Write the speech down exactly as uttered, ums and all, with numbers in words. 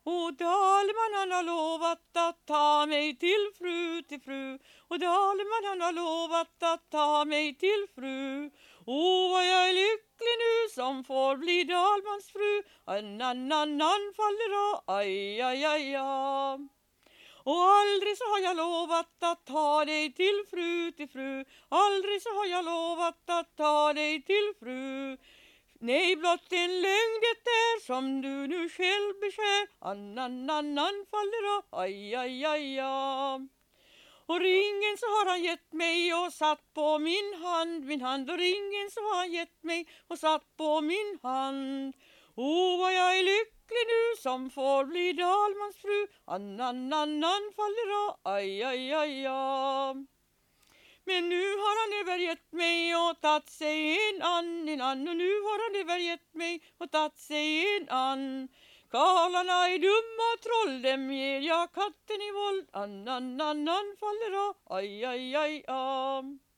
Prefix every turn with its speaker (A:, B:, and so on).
A: Och dalman han har lovat att ta mig till fru, till fru. Och dalman han har lovat att ta mig till fru. Och vad jag är lycklig nu som får bli dalmans fru. En annan faller av, aj, aj, aj, aj. Och aldrig så har jag lovat att ta dig till fru, till fru. Aldrig så har jag lovat att ta dig till fru. Nej, blott en lögn det är som du nu själv beskär. Annan, annan faller av, aj, aj, aj, aj. Och ringen så har han gett mig och satt på min hand, min hand. Och ringen så har han gett mig och satt på min hand. O, vad jag är lycklig nu som får bli dalmans fru. Annan, annan faller av, aj, aj, aj, aj. Men nu har han övergett mig och tagit sig en ann, en ann. Och nu har han övergett mig och tagit sig en ann. Karlarna är dumma troll, dem ger jag katten i våld. Annan, annan faller av, aj, aj, aj, aj.